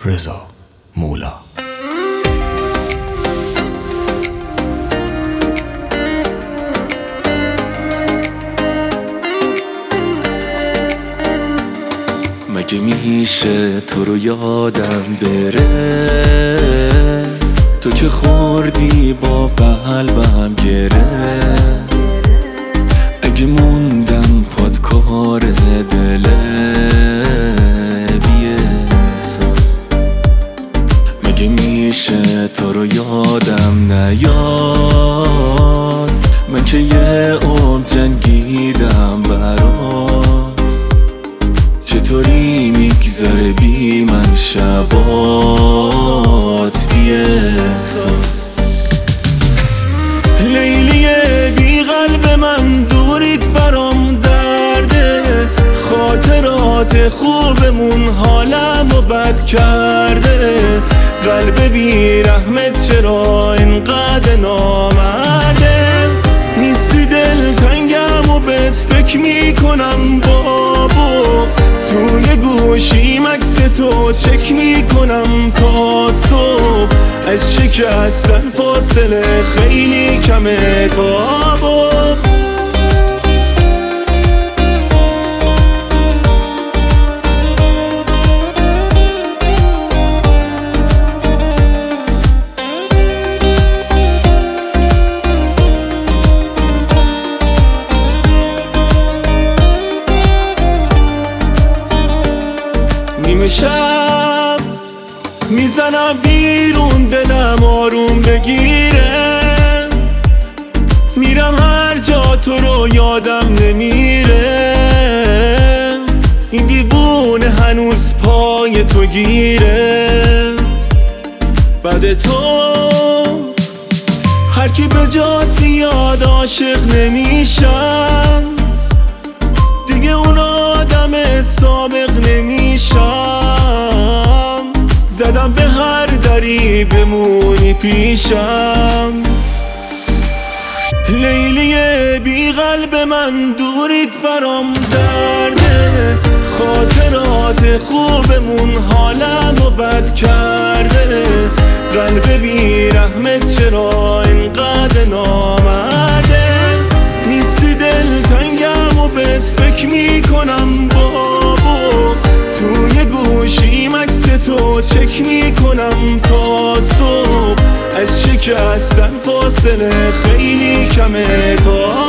رضا مولا. مگه میشه تو رو یادم بره، تو که خوردی با قلبم گره. اگه موندم پاد کار دله بی احساس، مگه میشه تو رو یادم نیاد؟ من که یه عمر جنگیدم برات، چطوری میگذره بی من شبات بی احساس؟ لیلیه بی قلب من دوریت برام درده، خاطرات خوبمون حالمو بد کرده. قلب بی رحمت چرا اینقدر نامرده؟ نیستی دلتنگم و بهت فکر میکنم بابا، توی گوشیم عکس تو چک میکنم تا صبح. از شکستن فاصله خیلی کمه تابو. نیمه شب میزنم بیرون دلم آروم بگیره، میرم هر جا تو رو یادم نمیره. این دیوونه هنوز پای تو گیره. بعد تو هر کی به جات بیاد عاشق نمیشم دیگه، اون آدم سابق نمیشم. زدم به هر دری بمونی پیشم. لیلیه بی قلب من دوریت برام درده، خاطرات خوبمون حالمو بد کرده. قلب بی رحمت چرا اینقدر نامرده؟ نیستی دلتنگم و بهت فکر میکنم بابا، توی گوشیم عکس تو چک میکنم تا صبح. از شکستن فاصله خیلی کمه تا